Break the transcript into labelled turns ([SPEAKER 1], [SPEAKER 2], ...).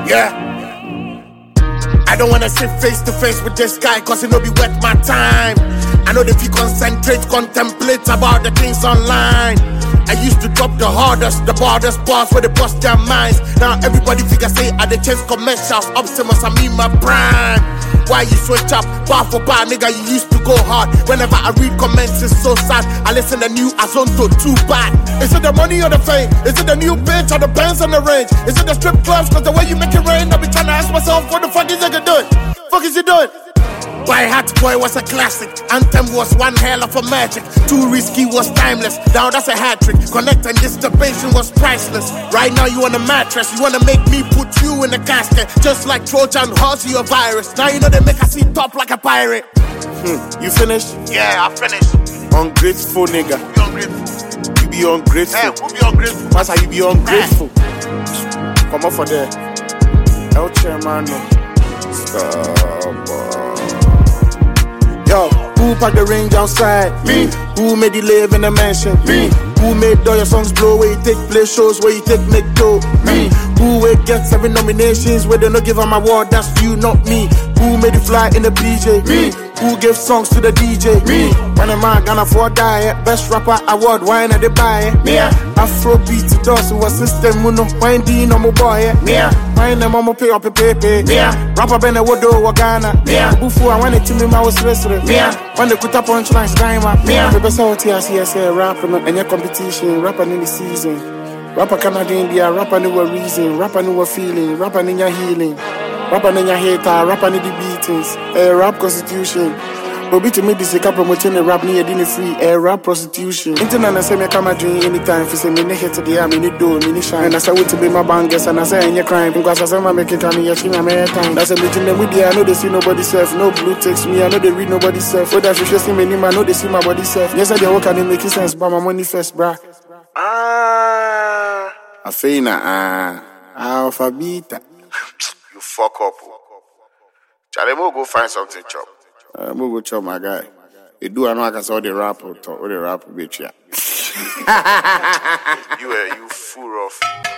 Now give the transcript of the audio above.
[SPEAKER 1] Yeah. I don't wanna sit face to face with this guy, cause it no be worth my time. I know if you concentrate, contemplate about the things online. I used to drop the hardest, the bars where they bust their minds. Now everybody figure say I the chase commercials, Optimus, I mean my prime. Why you switch up, bar for bar, nigga, you used to go hard. Whenever I read comments, it's so sad. I listen to new Azonto, too bad. Is it the money or the fame? Is it the new bitch or the bands on the range? Is it the strip clubs, cause the way you make it rain? I be trying to ask myself, what the fuck is nigga doing? Fuck is he doing? By Hat Boy was a classic. Anthem was one hell of a magic. Too Risky was timeless. Now that's a hat trick. Connect and Disturbation was priceless. Right now you on a mattress. You wanna make me put you in a casket, just like Trojan horse or virus. Now you know they make us see top like a pirate. You finished? Yeah, I finished. Ungrateful nigga. You ungrateful. You be ungrateful. Hey, who be ungrateful? That's how you be ungrateful. Come on for there. El Chairman. Stop. Yo, who packed the range outside? Me. Who made you live in a mansion? Me. Who made all your songs blow where you take play shows, where you take make dough? Me. Who will get 7 nominations where they no give them award? That's you, not me. Who made you fly in the PJ? Me. Who gave songs to the DJ? Me. When a man gonna afford diet, best rapper award, why not they buy it? Me. Afrobeat to dance with a system, no wine D no more boy. Me. Wine them mama pay up a pepe. Me. Rapper bene wodo wagana. Me. Bufu I want it to me my was wrestling. Me. When they put up punchlines, time up. Me. The best out here, see rapper and your competition, rapper in the season. Rapper Canadian, yeah, rapper in your reason, rapper in your feeling, rapper in your healing. Rapper in your hater, rapper in the beatings, rap constitution. But be to me this is a promoting the rap near dinner free, rap prostitution. Internet I say me come drink anytime, if you say me hit to the arm, me do, me shine. And I say to be my bangers, and I say in your crime, because I say my make it on your chin, I'm time. That's a meeting them with you, I know they see nobody self, no blue text me, I know they read nobody self. What that you see me name, I know they see my body self. Yes, I they work and they make sense, but my money first, brah. Afina, alphabeta. You fuck up. Charlie, we'll go find something chop. We'll go chop, my guy. You do, I know I can saw the rap or the rap bitch, yeah. You fool off.